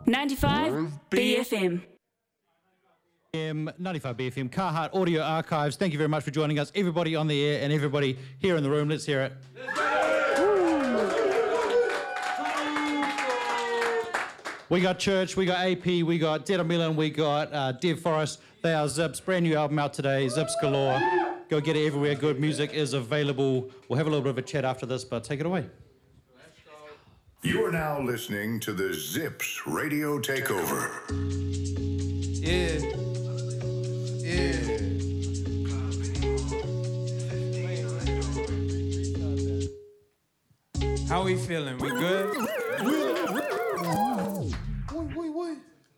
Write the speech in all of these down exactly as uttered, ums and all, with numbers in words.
ninety-five B F M. ninety-five B F M, Carhartt Audio Archives. Thank you very much for joining us, everybody on the air and everybody here in the room. Let's hear it. We got Church, we got A P, we got Dead Milan, we got uh, Dev Forest. They are Zips, brand new album out today, Zips Galore. Go get it everywhere. Good music is available. We'll have a little bit of a chat after this, but take it away. You are now listening to the Zips Radio Takeover. Yeah. Yeah. How we feeling? We good? Wait, wait, wait.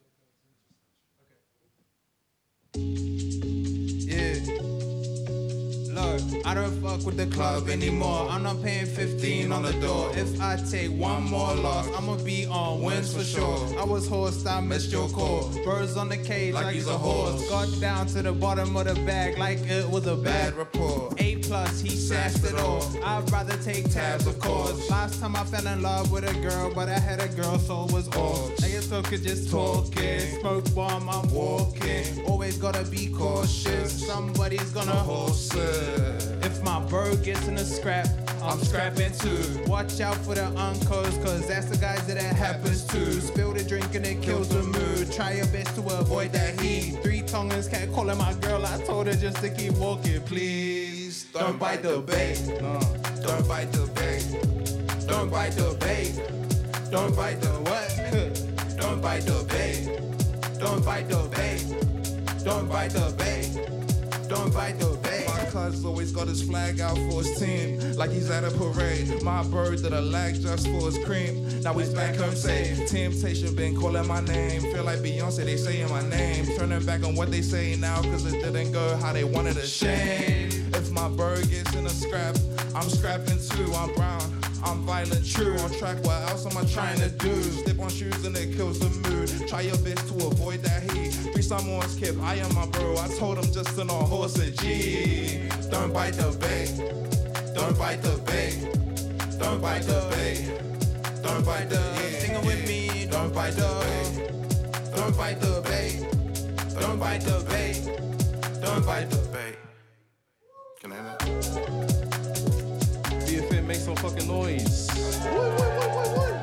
Yeah. Look, I don't fuck with the club anymore. I'm not paying fifteen on the door. If I take one more loss, I'ma be on wins for sure. I was horsed, I missed your call. Birds on the cage like, like he's a horse. Got down to the bottom of the bag like it was a bad report. A plus, he sashed it all. I'd rather take tabs, of course. Last time I fell in love with a girl, but I had a girl, so it was off. I guess I could just talk it. Smoke bomb, I'm walking. Always gotta be cautious. Somebody's gonna horse it. If my bird gets in a scrap, I'm scrapping too. Watch out for the uncles, cause that's the guys that it happens to. Spill the drink and it kills the mood. Try your best to avoid that heat. Three tonguers can't call her my girl. I told her just to keep walking, please. Don't bite the bait. No. Don't bite the bait. Don't bite the bait. Don't bite the what? Don't bite the bait. Don't bite the bait. Don't bite the bait. Don't bite the bait. My cuz always got his flag out for his team, like he's at a parade. My bird did a lag just for his cream. Now he's back home safe. Temptation been calling my name. Feel like Beyonce, they saying my name. Turning back on what they say now, cause it didn't go how they wanted a shame. If my bird gets in a scrap, I'm scrapping too. I'm brown, I'm violent, true. On track, what else am I trying to do? Slip on shoes and it kills the mood. Try your best to avoid that heat. Free someone's kip, I am my bro. I told him just to not horse a G. Don't bite the bait. Don't bite the bait. Don't bite the bait. Don't bite the bait. Sing it with me. Don't bite the bait. Don't bite the bait. Don't bite the bait. Don't bite the bait. Can I have that? B F M, make some fucking noise. Wait, wait, wait, wait, wait.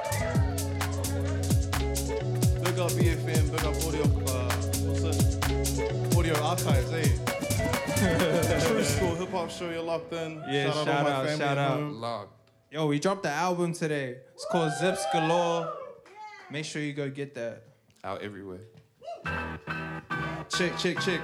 Big up B F M, big up audio, uh, what's it? Audio archives, eh? True School Hip Hop Show, you're locked in. Yeah, shout, shout out, shout out. Locked. Yo, we dropped the album today. It's called Zips Galore. Make sure you go get that. Out everywhere. Check, check, check.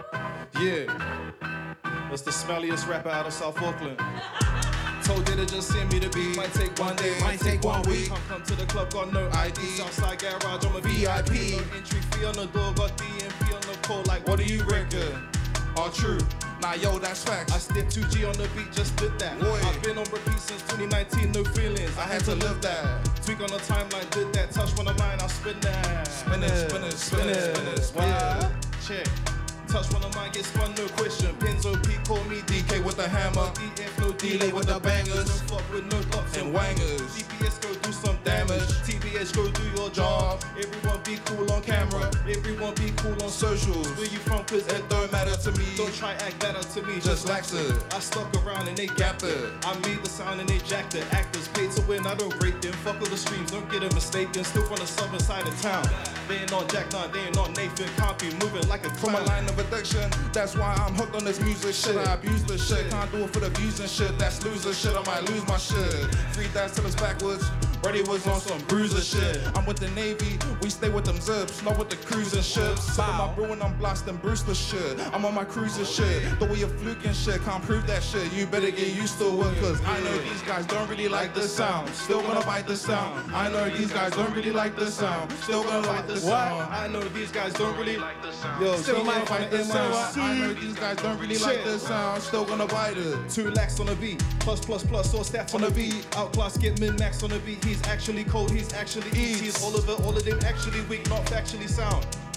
Yeah. That's the smelliest rapper out of South Auckland. Told you to just send me the beat. Might take one day, might take one week. Come, come to the club, got no I D. Southside Garage, I'm a V I P. No entry fee on the door, got D M P on the call. Like, what do you reckon? All true. Nah, yo, that's facts. I stepped two G on the beat, just did that. Boy. I've been on repeat since twenty nineteen, no feelings. I had to live that. Tweak on the timeline, did that. Touch one of mine, I'll spin that. Spin it, spin it, spin it, spin it, spin it. Yeah. Check. Touch one of mine, get spun, no question. Penzo P, call me D K with the hammer. D F, no delay with the bangers. No fuck with no ups and wangers. G P S go do some damage. T B S go do your job. Everyone be cool on camera. Everyone be cool on socials. Where you from? Cause it don't matter to me. Don't try act better to me. Just lax it. I stuck around and they gapped it. I made the sound and they jacked it. Actors paid to win, I don't rate them. Fuck all the streams, don't get it mistaken. Still from the southern side of town. They ain't on Jack, nah, they ain't on Nathan. Can't be moving like a from a line of addiction. That's why I'm hooked on this music shit. I abuse this shit. Can't do it for the views and shit. That's loser shit. I might lose my shit. Three dice till it's backwards. Brady was on some bruiser shit. I'm with the Navy, we stay with them zips, not with the cruising ships. Sipping my brew and I'm blasting Brewster shit. I'm on my cruiser shit. The way you're fluking shit, can't prove that shit. You better get used to it, cause I know these guys don't really like this sound. Still gonna bite the sound. I know these guys don't really like this sound. Still gonna bite the sound. I know these guys don't really like the sound. Yo, still gonna bite the sound. I know these guys don't really like this sound. Still gonna bite it. Two lakhs on the beat, plus plus plus or stats on the beat. Outclass get min max on the beat. He's actually cold, he's actually easy. He's all of it, all of them actually weak, not factually sound.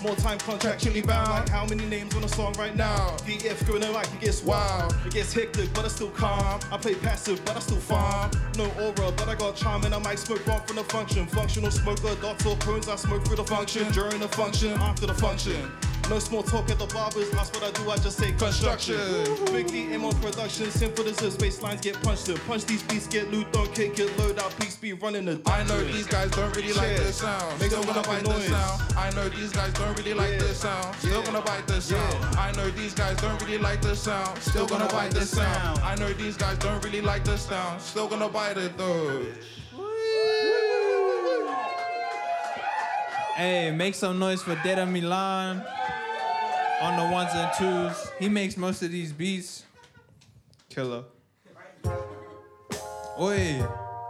Small time contractually bound. Like how many names on a song right now? D F going on like it gets wild. It gets hectic, but I still calm. I play passive, but I still farm. No aura, but I got charm and I might smoke one from the function. Functional smoker, dots or cones, I smoke through the function. During the function, after the function. No small talk at the barbers, that's what I do, I just say construction. Big D M on production, simple as this, baselines get punched in. Punch these beats, get loot, don't kick it, load out, peaks be running the I know these guys don't really like this sound. Make Still them gonna have bite a this noise. sound. I know these guys don't really like Yeah. this sound. Still Yeah. gonna bite this sound. Yeah. I know these guys don't really like this sound. Still gonna bite this sound. I know these guys don't really like this sound. Still gonna bite it though. Hey, make some noise for Deda Milan on the ones and twos. He makes most of these beats. Killer. Oi.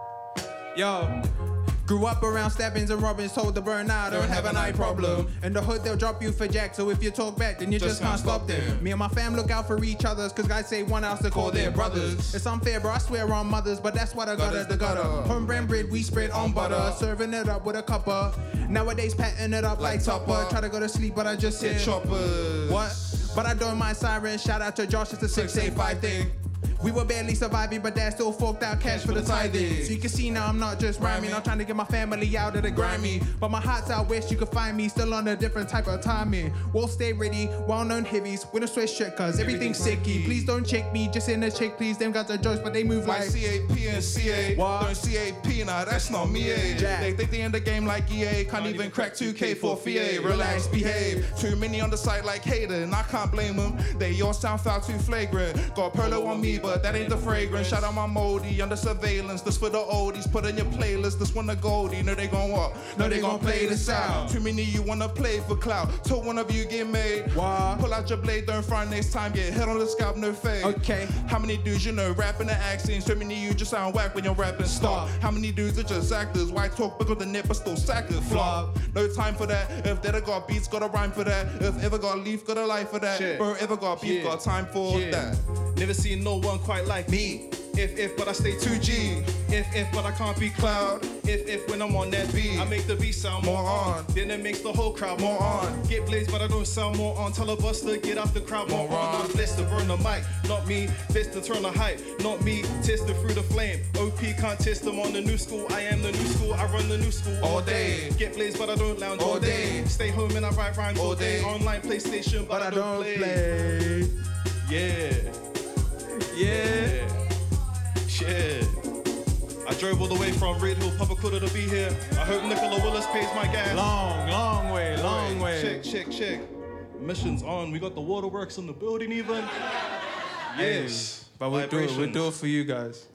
Yo. Grew up around stabbings and robbings, told to burn out, don't have an eye problem. In the hood, they'll drop you for jack, so if you talk back, then you just, can't stop them. Me and my fam look out for each other, cause guys say one house to call their brothers. It's unfair, bro, I swear on mothers, but that's what I got at the gutter. Home brand bread, we spread on butter, serving it up with a cuppa. Nowadays, patting it up like Topper. Try to go to sleep, but I just Hit sit. choppers. What? But I don't mind sirens. Shout out to Josh, it's a six eight five thing. We were barely surviving, but dad still forked out cash for the tithing. So you can see now I'm not just rhyming, I'm trying to get my family out of the grimy. But my heart's out west, you can find me still on a different type of timing. We'll stay ready, well-known heavies, with a switch shirt, cause everything's sicky. Please don't check me, just in the check, please. Them guys are jokes, but they move Like like C A P and C A. What? Don't C A P, nah, that's not me, eh. Jack. They think they in the game like E A. Can't even crack two K for F I A. Relax, behave. Too many on the site like Hayden, I can't blame them. They all sound foul too flagrant. Got Polo on me, but that ain't the fragrance. Shout out my moldy under surveillance. This for the oldies, put in your playlist. This one the goldie. No, they gon' what? No, they gon' play this out. Too many you wanna play for clout. Till one of you get made. What? Pull out your blade, don't front next time. Get hit on the scalp, no fade. Okay. How many dudes you know rapping the accents? So many you just sound whack when you're rapping. Stop. How many dudes are just actors? Why talk big on the net but still sack it? Flop. No time for that. If they got beats, got a rhyme for that. If ever got leaf, got a life for that. Shit. Bro, ever got beef, Yeah. got time for Yeah. that. Never seen no one quite like me. If, if, but I stay two G. If, if, but I can't be cloud. If, if, when I'm on that beat, I make the beat sound more More on. on. Then it makes the whole crowd more More on. on. Get blazed, but I don't sound more on. Tell a buster, get out the crowd more, More on. on. Bless to burn the mic, not me. Bless to turn the hype, not me. Test it through the flame. O P can't test them on the new school. I am the new school, I run the new school All day. Get blazed, but I don't lounge all, All day. day. Stay home and I write rhymes all, All day. day. Online PlayStation, but, but I don't play. Yeah. Yeah. Shit. I drove all the way from Red Hill, Papa Cuda to be here. I hope Nicola Willis pays my gas. Long, long way, long way. Check, check, check. Mission's on. We got the waterworks in the building even. Yes. But we'll do it, we'll Vibrations. do it for you guys.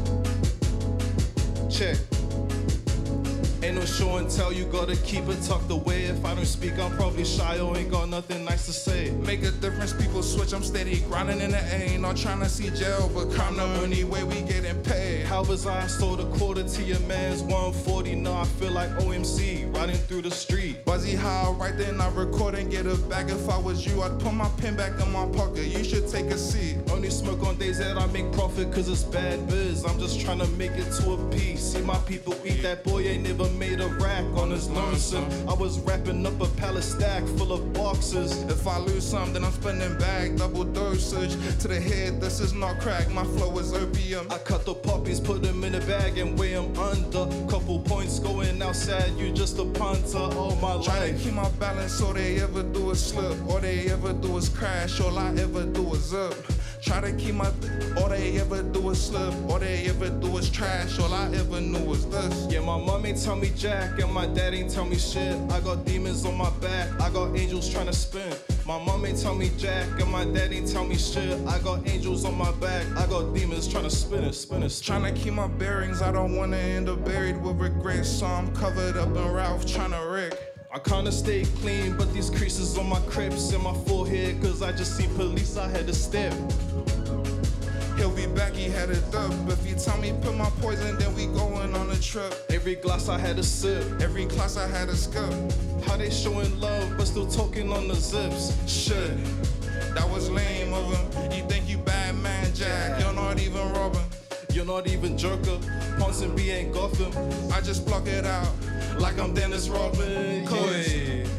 Check. Ain't no show and tell, you gotta keep it tucked away. If I don't speak, I'm probably shy or ain't got nothing nice to say. Make a difference, people switch. I'm steady grinding in the A. Not trying to see jail, but crime the only way we getting paid. How was I sold a quarter to your man's one forty? Now I feel like O M C riding through the street. Buzzy how right then I record and get it back. If I was you, I'd put my pen back in my pocket. You should take a seat. Only smoke on days that I make profit, cause it's bad biz. I'm just trying to make it to a piece. See my people eat, that boy ain't never made a rack on his lonesome. I was wrapping up a pallet stack full of boxes. If I lose some, then I'm spending back, double dosage. To the head, this is not crack, my flow is opium. I cut the poppies, put them in a bag and weigh them under. Couple points going outside, you just a punter all my Try to life. keep my balance, all they ever do is slip. All they ever do is crash, all I ever do is up. Try to keep my, all they ever do is slip. All they ever do is trash, all I ever knew was this. Yeah, my mom ain't tell me jack and my dad ain't tell me shit. I got demons on my back, I got angels trying to spin. My mom ain't tell me jack and my dad ain't tell me shit. I got angels on my back, I got demons trying to spin it, spin it, spin it. Trying to keep my bearings, I don't wanna end up buried with regret. So I'm covered up in Ralph trying to wreck. I kinda stay clean, but these creases on my crips and my forehead, cause I just seen police, I had to step. He'll be back, he had it up. If you tell me put my poison, then we going on a trip. Every glass I had a sip. Every class I had a skip. How they showing love, but still talking on the zips. Shit, that was lame of him. You think you bad man, Jack, you're not even Robin. You're not even Joker, Ponson B ain't Gotham. I just block it out like I'm Dennis Rodman. Cause Oi. ain't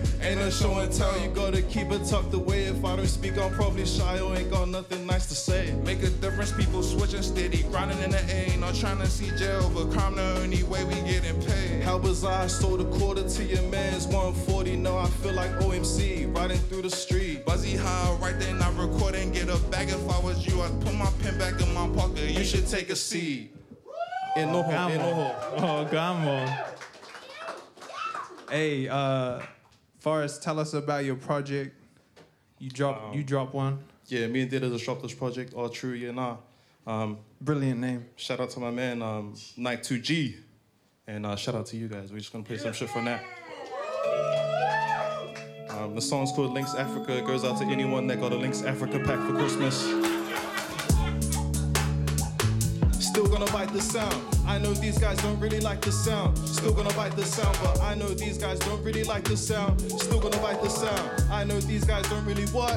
no show and tell. You gotta keep it tucked away. If I don't speak, I'm probably shy or ain't got nothing nice to say. Make a difference, people switching steady, grinding in the A. Not trying to see jail, but crime the only way we getting paid. How bizarre, I sold a quarter to your man's one forty. No, I feel like O M C, riding through the street. Buzzy high, right there, not recording. Get a bag if I was you. I'd put my pen back in my pocket. You should take a seat. Enoho, Come enoho. on. Oh, come on. Hey, uh, Forrest, tell us about your project. You drop, Um, you drop one. Yeah, me and Dida just dropped this project, All True, yeah, nah. Um, Brilliant name. shout out to my man, um, Nike two G. And uh, shout out to you guys. We're just gonna play some shit from that. Um, the song's called Links Africa. It goes out to anyone that got a Links Africa pack for Christmas. Still gonna bite the sound. I know these guys don't really like the sound. Still gonna bite the sound, but I know these guys don't really like the sound. Still gonna bite the sound. I know these guys don't really what?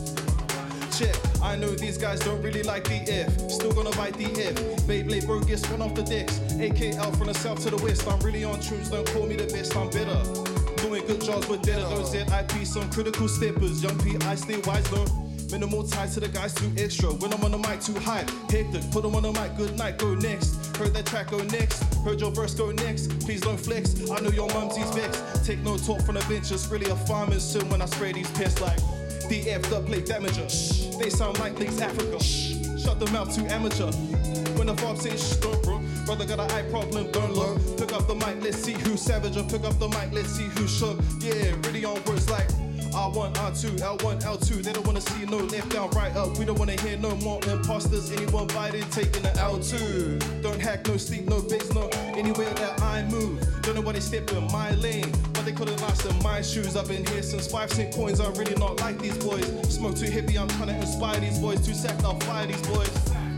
Check. I know these guys don't really like the if. Still gonna bite the if. Beyblade bro gets one off the dicks. A K L from the south to the west. I'm really on tunes, don't call me the best, I'm better. Doing good jobs with data. Those Z I P, some critical steppers. Young P, I stay wise though. Minimal ties to the guys too extra. When I'm on the mic too high, hectic. Put them on the mic, good night, go next. Heard that track, go next. Heard your verse, go next. Please don't flex. I know your mumsy's vexed. Take no talk from the bench. It's really a farmer's son when I spray these pests like D F the plate damager. Shh. They sound like Links Africa. Shh. Shut them mouth too amateur. When the fob says shh, don't bro. Brother got an eye problem, don't look. Pick up the mic, let's see who's savage. Or pick up the mic, let's see who's shook. Yeah, really on words like R one, R two, L one, L two. They don't wanna see no left down, right up. We don't wanna hear no more imposters. Anyone biting, taking the L two. Don't hack, no sleep, no base, no anywhere that I move. Don't know why they step in my lane, but they couldn't last in my shoes. I've been here since five cent coins. I'm really not like these boys. Smoke too heavy, I'm trying to inspire these boys. Too sacked, I'll fire these boys.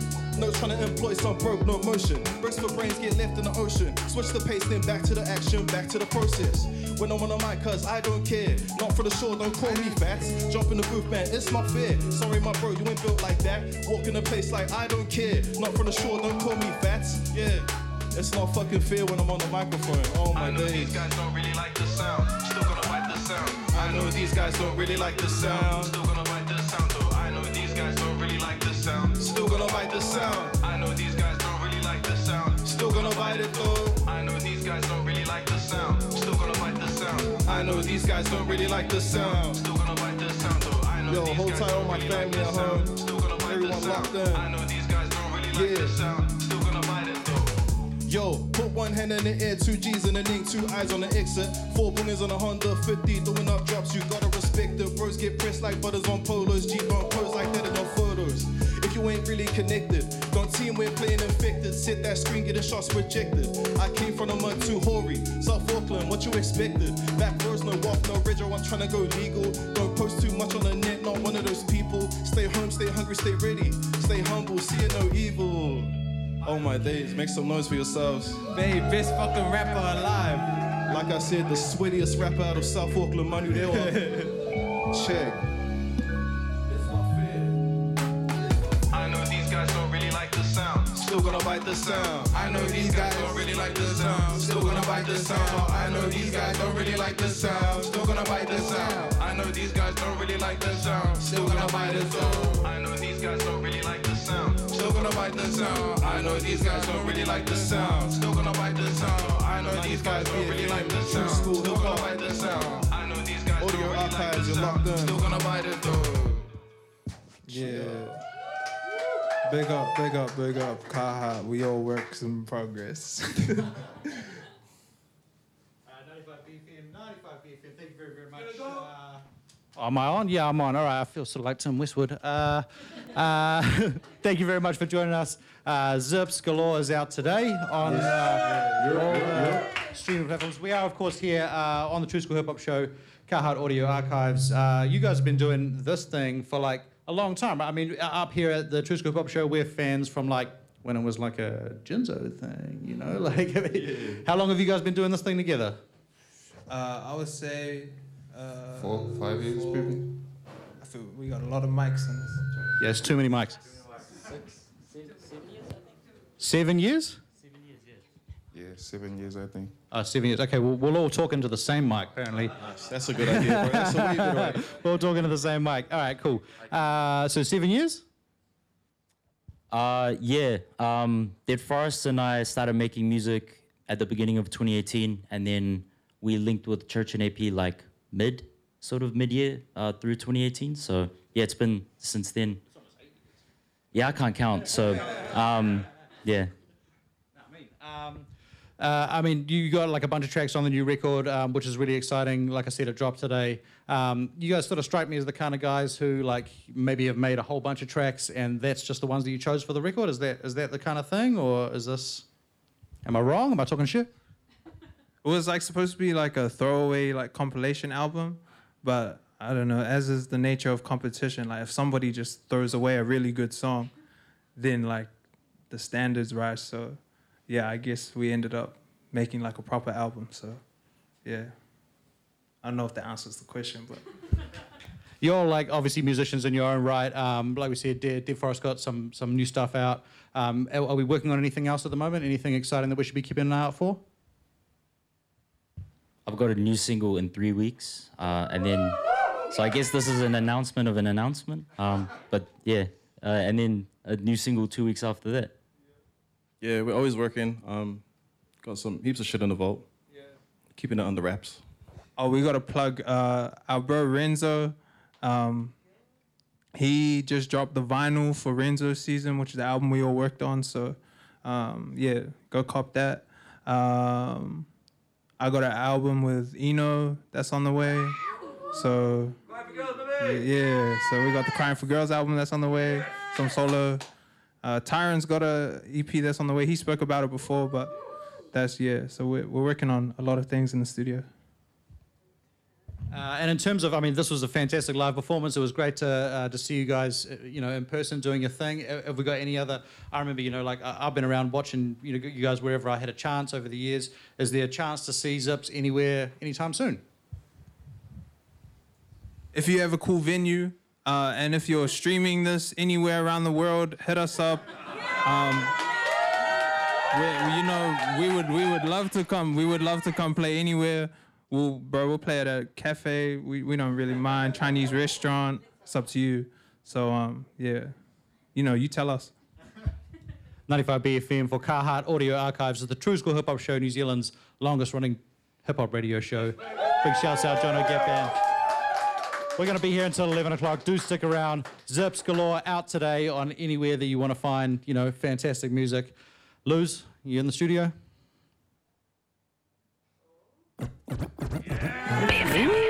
No trying to employ some broke, no motion. Bricks for brains get left in the ocean. Switch the pace, then back to the action, back to the process. When I'm on the mic, cause I don't care. Not for the show, don't call me fats. Jump in the booth, man, it's not fair. Sorry, my bro, you ain't built like that. Walk in the place like I don't care. Not for the show, don't call me fats. Yeah, it's not fucking fair when I'm on the microphone. Oh my I know days. these guys don't really like the sound. Still gonna bite the sound. I know these guys don't really like the sound. Still gonna bite the sound. Though I know these guys don't really like the sound. Still gonna bite the sound. I know these guys don't really like the sound. Still gonna bite it though. I know these guys don't really like the sound. Still gonna bite the sound. I know these guys don't really like the sound. Still gonna bite the sound. Though I know Yo, these hold guys tight don't on my really like family the at sound. home. Still gonna bite the Everyone sound. locked in. I know these guys don't really like Yeah. the sound. Still gonna bite it though. Yo, put one hand in the air, two G's in the ning, two eyes on the exit. Four boomers on a Honda fifty, doing up drops, you gotta respect it. Bros get pressed like butters on polos, G-bone pose like that in your photos. If you ain't really connected, don't team we're playing infected. Sit that screen, getting shots rejected. I came from the mud to Hori, South Auckland, what you expected? Back roads, no walk, no rego, I'm trying to go legal. Don't post too much on the net, not one of those people. Stay home, stay hungry, stay ready. Stay humble, see no evil. Oh my days, make some noise for yourselves. Babe, best fucking rapper alive. Like I said, the sweatiest rapper out of South Auckland, Manu Dewa. Check. I know these guys don't really like the sound. Still gonna bite the sound. I know these guys don't really like the sound. Still gonna bite the sound. I know these guys don't really like the sound. Still gonna bite the sound. I know these guys don't really like the sound. Still gonna bite the sound. I know these guys don't really like the sound. Still gonna bite the sound. I know these guys don't really like the sound. Still gonna bite the sound. I know these guys don't really like the sound. Still gonna bite the sound. I know these guys don't Audio really like archives, the you're locked in. sound. Still gonna bite it though. Yeah. Big up, big up, big up. Kaha, we all works in progress. ninety-five B F M, ninety-five B F M. Thank you very, very much. Uh, am I on? Yeah, I'm on. All right, I feel sort of like Tim Westwood. Uh, uh, thank you very much for joining us. Uh, Zips Galore is out today on uh, all the streaming platforms. We are, of course, here uh, on the True School Hip Hop Show, Carhartt Audio Archives. Uh, you guys have been doing this thing for like a long time. I mean, up here at the True School Hip Hop Show, we're fans from like when it was like a Jinzo thing, you know? Like, I mean, yeah. How long have you guys been doing this thing together? Uh, I would say uh, Four, five years, four, maybe. I feel we got a lot of mics in this. Yeah, it's too many mics. Six, seven, seven years, I think. Seven years? Seven years, yes. Yeah, seven years, I think. Uh, seven years. Okay, we'll, we'll all talk into the same mic, apparently. Nice. That's a good idea, bro. That's a way good idea. We'll all talk into the same mic. All right, cool. Uh, so seven years? Uh, yeah. Um, Dead Forest and I started making music at the beginning of twenty eighteen, and then we linked with Church and A P like mid, sort of mid-year uh, through twenty eighteen. So yeah, it's been since then. Yeah, I can't count. So um, yeah. Um, uh, I mean, you got like a bunch of tracks on the new record, um, which is really exciting. Like I said, it dropped today. Um, you guys sort of strike me as the kind of guys who like maybe have made a whole bunch of tracks, and that's just the ones that you chose for the record. Is that is that the kind of thing, or is this? Am I wrong? Am I talking shit? It was like supposed to be like a throwaway like compilation album, but I don't know, as is the nature of competition, like if somebody just throws away a really good song, then like the standards rise. So yeah, I guess we ended up making like a proper album. So yeah, I don't know if that answers the question, but You're like obviously musicians in your own right. Um, like we said, Dead, Dead Forest got some some new stuff out. Um, are, are we working on anything else at the moment? Anything exciting that we should be keeping an eye out for? I've got a new single in three weeks, uh, and then, so I guess this is an announcement of an announcement. Um, but yeah, uh, and then a new single two weeks after that. Yeah, we're always working. Um, got some heaps of shit in the vault. Yeah. Keeping it under wraps. oh, we got to plug uh, our bro Renzo. Um, he just dropped the vinyl for Renzo's Season, which is the album we all worked on. So um, yeah, go cop that. Um, I got an album with Eno that's on the way. So yeah, yeah, so we got the Crying for Girls album that's on the way. Some solo. Uh, Tyron's got a E P that's on the way. He spoke about it before, but that's yeah. So we're we're working on a lot of things in the studio. Uh, and in terms of, I mean, this was a fantastic live performance. It was great to uh, to see you guys, uh, you know, in person doing your thing. Uh, Have we got any other? I remember, you know, like I- I've been around watching, you know, you guys wherever I had a chance over the years. Is there a chance to see Zips anywhere anytime soon? If you have a cool venue, uh, and if you're streaming this anywhere around the world, hit us up. Um, we, you know, we would we would love to come. We would love to come play anywhere. We'll, bro, we'll play at a cafe. We we don't really mind. Chinese restaurant. It's up to you. So um, yeah, you know, you tell us. ninety-five B F M for Carhartt Audio Archives is the True School Hip Hop Show, New Zealand's longest running hip hop radio show. Big shouts out, John O'Gap Band. We're going to be here until eleven o'clock. Do stick around. Zips galore out today on anywhere that you want to find, you know, fantastic music. Luz, you in the studio? B F M.